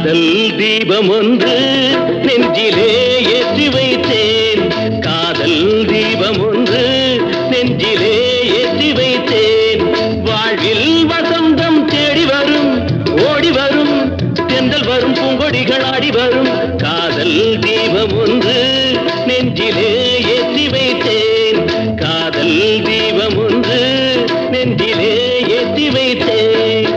காதல் தீபம் ஒன்று நெஞ்சிலே ஏற்றி வைத்தேன். காதல் தீபம் ஒன்று நெஞ்சிலே ஏற்றி வைத்தேன். வாழ்வில் வசந்தம் தேடி வரும், ஓடி வரும், தென்றல் வரும், பூங்கொடிகள் ஆடி வரும். காதல் தீபம் ஒன்று நெஞ்சிலே ஏற்றி வைத்தேன். காதல் தீபம் ஒன்று நெஞ்சிலே ஏற்றி வைத்தேன்.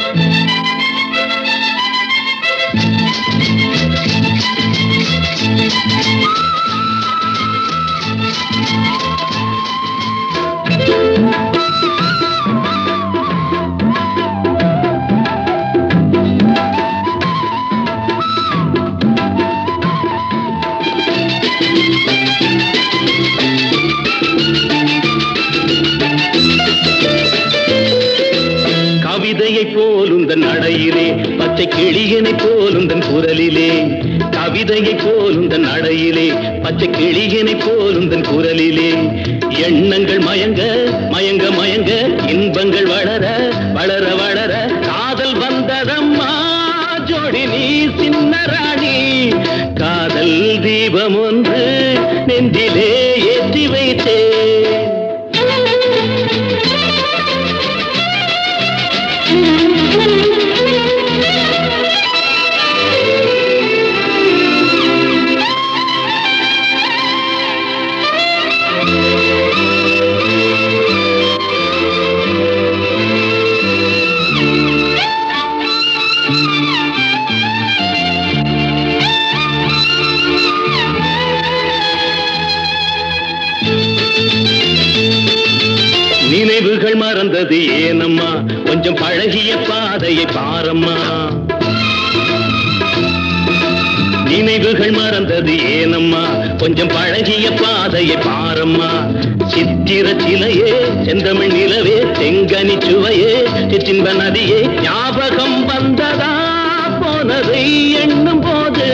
கவிதையை போலுந்தன் நடையிலே, பச்சை கிளியனை போலுந்தன் குரலிலே. கவிதையை போலுந்தன் நடையிலே, பச்சை கிளியனை போலுந்தன் குரலிலே. எண்ணங்கள் மயங்க மயங்க மயங்க, இன்பங்கள் வளர வளர வளர, காதல் வந்ததம்மா ஜோடி நீ சின்ன ராணி. காதல் தீபம் ஒன்று நெஞ்சிலே ஏற்றி வைத்தேன். நினைவுகள் மறந்தது ஏனம்மா, கொஞ்சம் பழகிய பாதையை பாரம்மா. நினைவுகள் மறந்தது ஏனம்மா, கொஞ்சம் பழகிய பாதையை பாரம்மா. சித்திர சிலையே, செந்தமிழ் நிலவே, செங்கனி சுவையே, சிற்றின்ப நதியே, ஞாபகம் வந்ததா போனதை எண்ணும் போது.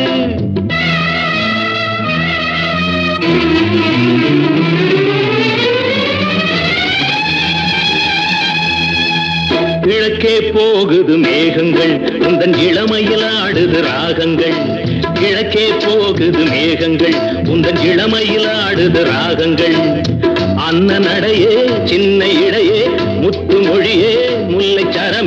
கிழக்கே போகுது மேகங்கள், உந்தன் இளமையில் ஆடுது ராகங்கள். கிழக்கே போகுது மேகங்கள், உந்தன் இளமையில் ஆடுது ராகங்கள். அன்ன நடையே, சின்ன இடையே, முத்து மொழியே, முல்லை சரம்